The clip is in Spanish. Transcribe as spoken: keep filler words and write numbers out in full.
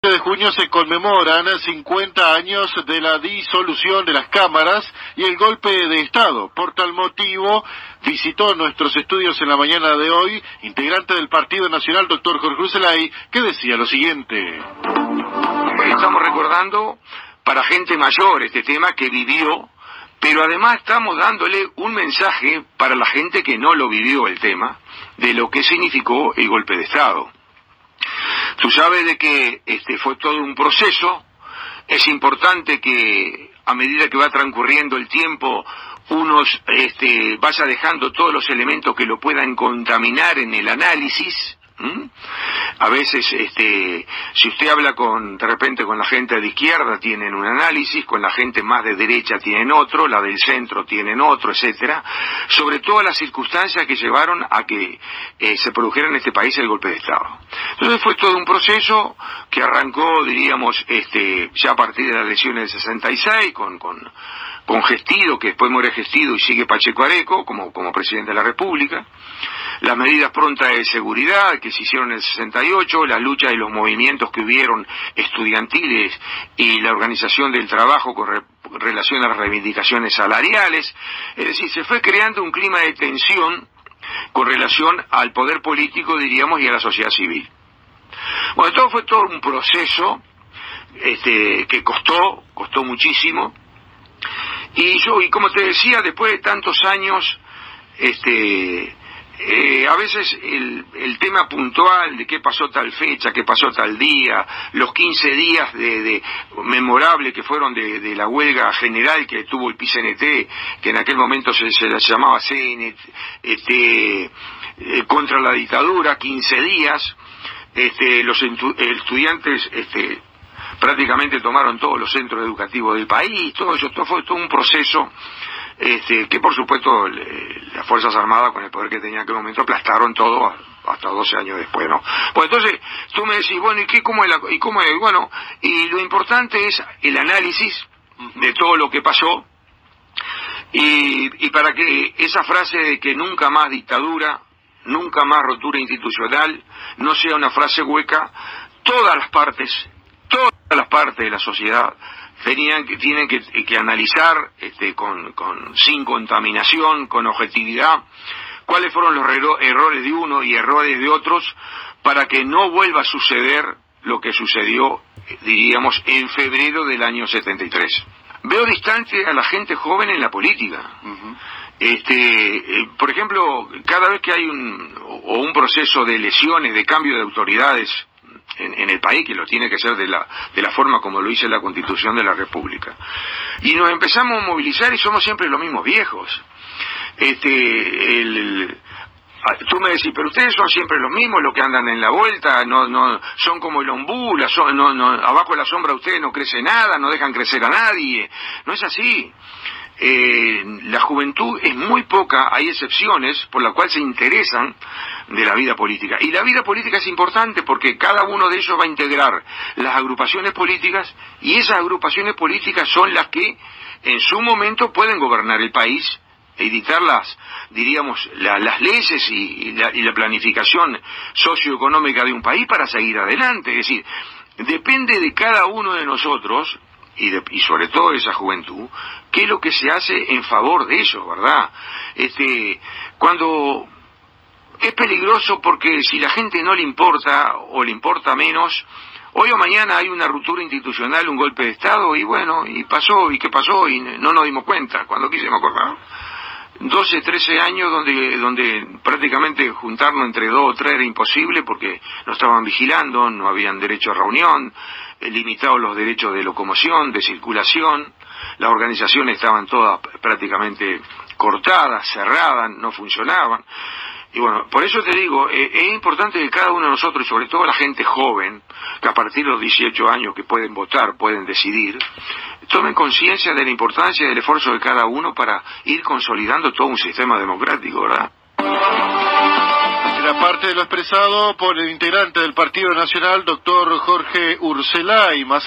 de junio se conmemoran cincuenta años de la disolución de las cámaras y el golpe de Estado. Por tal motivo, visitó nuestros estudios en la mañana de hoy, integrante del Partido Nacional, doctor Jorge Urselay, que decía lo siguiente. Estamos recordando para gente mayor este tema que vivió, pero además estamos dándole un mensaje para la gente que no lo vivió el tema, de lo que significó el golpe de Estado. Tú sabes de que este fue todo un proceso. Es importante que a medida que va transcurriendo el tiempo uno este, vaya dejando todos los elementos que lo puedan contaminar en el análisis. ¿Mm? A veces, este, si usted habla con, de repente con la gente de izquierda tienen un análisis, con la gente más de derecha tienen otro, la del centro tienen otro, etcétera, sobre todas las circunstancias que llevaron a que eh, se produjera en este país el golpe de Estado. Entonces fue todo un proceso que arrancó, diríamos, este, ya a partir de las elecciones del sesenta y seis, con, con, con Gestido, que después muere Gestido y sigue Pacheco Areco como, como presidente de la República. Las medidas prontas de seguridad que se hicieron en el sesenta y ocho, la lucha y los movimientos que hubieron estudiantiles y la organización del trabajo con re, relación a las reivindicaciones salariales. Es decir, se fue creando un clima de tensión con relación al poder político, diríamos, y a la sociedad civil. Bueno, todo fue todo un proceso este, que costó, costó muchísimo. Y yo, y como te decía, después de tantos años, este... Eh, a veces el, el tema puntual de qué pasó tal fecha, qué pasó tal día, los quince días de, de memorable que fueron de, de la huelga general que tuvo el P I C N T, que en aquel momento se, se llamaba C N T, este, eh, contra la dictadura, quince días, este, los estu- estudiantes este, prácticamente tomaron todos los centros educativos del país, todo eso, todo fue todo un proceso. Este, que por supuesto le, las Fuerzas Armadas con el poder que tenían en aquel momento aplastaron todo hasta doce años después, ¿no? Pues entonces tú me decís, bueno, ¿y qué, cómo es la, y cómo es? Bueno, y lo importante es el análisis de todo lo que pasó y, y para que esa frase de que nunca más dictadura, nunca más rotura institucional, no sea una frase hueca, todas las partes, todas las partes de la sociedad tenían que tienen que, que analizar este, con, con sin contaminación, con objetividad, cuáles fueron los erro- errores de uno y errores de otros para que no vuelva a suceder lo que sucedió, diríamos, en febrero del año setenta y tres. Veo distante a la gente joven en la política. Uh-huh. Este, eh, por ejemplo, cada vez que hay un o un proceso de elecciones, de cambio de autoridades En, en el país, que lo tiene que ser de la de la forma como lo dice la Constitución de la República, y nos empezamos a movilizar y somos siempre los mismos viejos. Este, el, el, tú me decís, pero ustedes son siempre los mismos, los que andan en la vuelta, no no son como el ombú, la so, no, no, abajo de la sombra ustedes no crece nada, no dejan crecer a nadie. No es así. Eh, la juventud es muy poca, hay excepciones por las cuales se interesan de la vida política. Y la vida política es importante porque cada uno de ellos va a integrar las agrupaciones políticas y esas agrupaciones políticas son las que en su momento pueden gobernar el país y dictar las, diríamos, la, las leyes y, y, la, y la planificación socioeconómica de un país para seguir adelante. Es decir, depende de cada uno de nosotros y, de, y sobre todo de esa juventud, qué es lo que se hace en favor de ellos, ¿verdad? Este, cuando es peligroso porque si la gente no le importa o le importa menos, hoy o mañana hay una ruptura institucional, un golpe de Estado y bueno, y pasó, y qué pasó, y no nos dimos cuenta, cuando quise me acordaba. doce, trece años donde donde prácticamente juntarnos entre dos o tres era imposible porque nos estaban vigilando, no habían derecho a reunión, eh, limitados los derechos de locomoción, de circulación, las organizaciones estaban todas prácticamente cortadas, cerradas, no funcionaban. Y bueno, por eso te digo, eh, es importante que cada uno de nosotros, y sobre todo la gente joven, que a partir de los dieciocho años que pueden votar, pueden decidir, tomen conciencia de la importancia del esfuerzo de cada uno para ir consolidando todo un sistema democrático, ¿verdad? Era parte de lo expresado por el integrante del Partido Nacional, doctor Jorge Urselay. Más